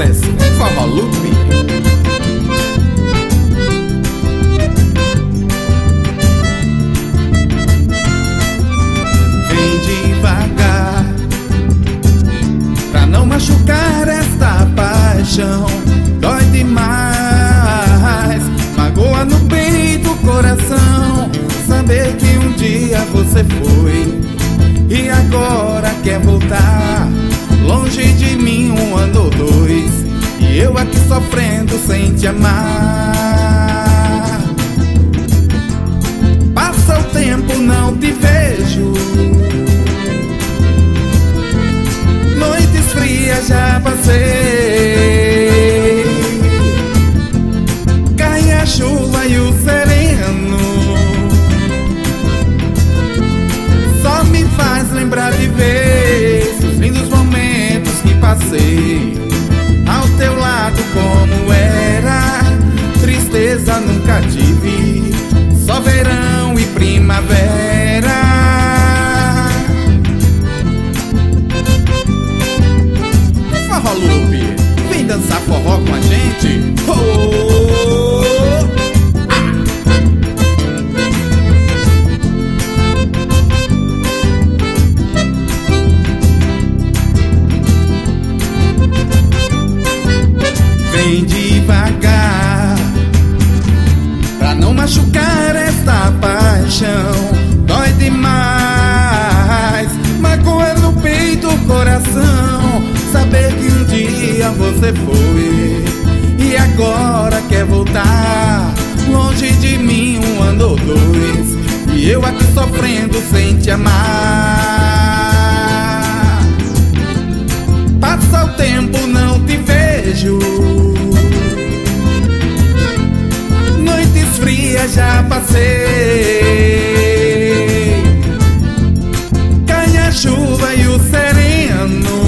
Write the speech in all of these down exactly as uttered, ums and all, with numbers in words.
sucesso, Forró Loop. Vem devagar, pra não machucar esta paixão. Dói demais, magoa no peito o coração. Saber que um dia você foi e agora quer voltar. Longe de mim um ano ou dois, e eu aqui sofrendo sem te amar. Passa o tempo, não te vejo. Noites frias já passei. Cai a chuva e o sereno só me faz lembrar de vez os lindos momentos que passei ao teu lado. Como era, tristeza nunca tive, só verão e primavera. Forró Loop, vem dançar forró com a gente. Oh! Vem devagar, pra não machucar esta paixão. Dói demais, magoa no peito o coração. Saber que um dia você foi e agora quer voltar. Longe de mim um ano ou dois, e eu aqui sofrendo sem te amar. Passa o tempo, não te vejo. Noites frias já passei. Cai a chuva e o sereno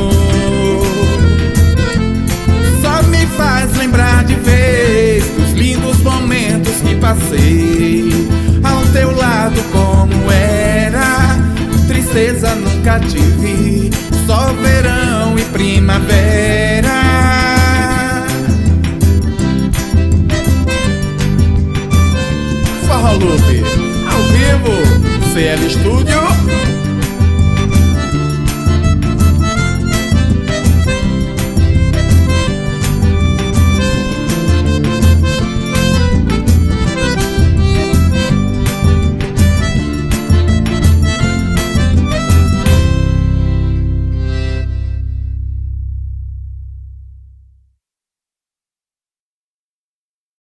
só me faz lembrar de vez dos lindos momentos que passei ao teu lado. Como era, tristeza nunca tive, só verão e primavera.